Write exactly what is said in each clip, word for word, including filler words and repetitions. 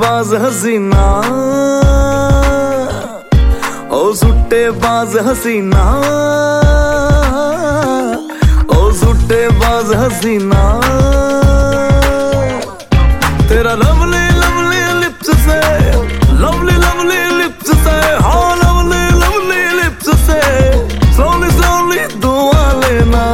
बाज हसीना, ओ सुट्टे बाज हसीना, ओ सुट्टे बाज हसीना। तेरा लवली लवली लिप्स से, लवली लवली लिप्स से, हाँ लवली लवली लिप्स से स्लोली स्लोली दुआ लेना।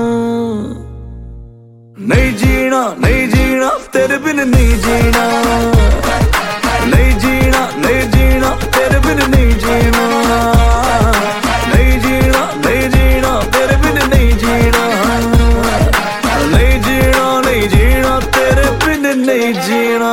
नहीं जीना नहीं जीना तेरे बिन नहीं जीना, नहीं जीना नहीं जीना तेरे बिन नहीं जीना, नहीं जीना नहीं जीना तेरे बिन नहीं जीना, नहीं जीना नहीं जीना तेरे बिन नहीं जीना।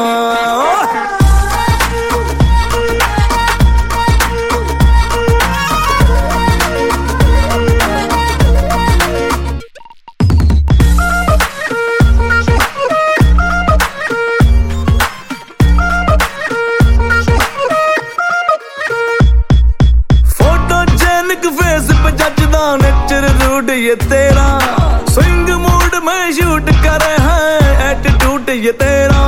नेचर रूट ये तेरा, स्विंग मूड में शूट करे है एटीट्यूड ये तेरा।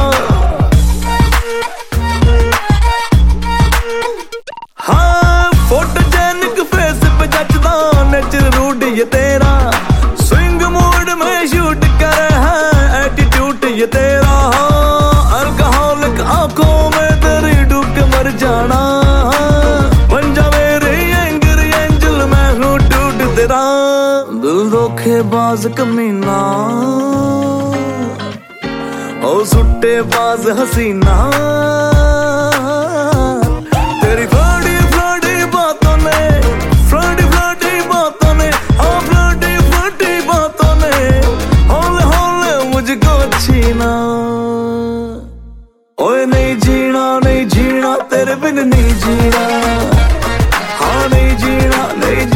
हाँ फोटोजेनिक फेस पे जचदा नेचर रूट ये तेरा, स्विंग मूड में शूट करे है एटीट्यूड ये तेरा। अल्कोहलिक आंखों में तेरी डूब के मर जाना, बन जा मेरी एंग्री एंजल मैं हूँ टूट तेरा। दिल धोखेबाज कमीना, ओ सुट्टे बाज हसीना, तेरी फ्लर्टी फ्लर्टी बातों ने, फ्लर्टी फ्लर्टी बातों ने, हाँ फ्लर्टी फ्लर्टी बातों ने हौले हौले मुझको छीना। ओए नहीं जीना नहीं जीना तेरे बिन नहीं जीना, हाँ नहीं जीना नहीं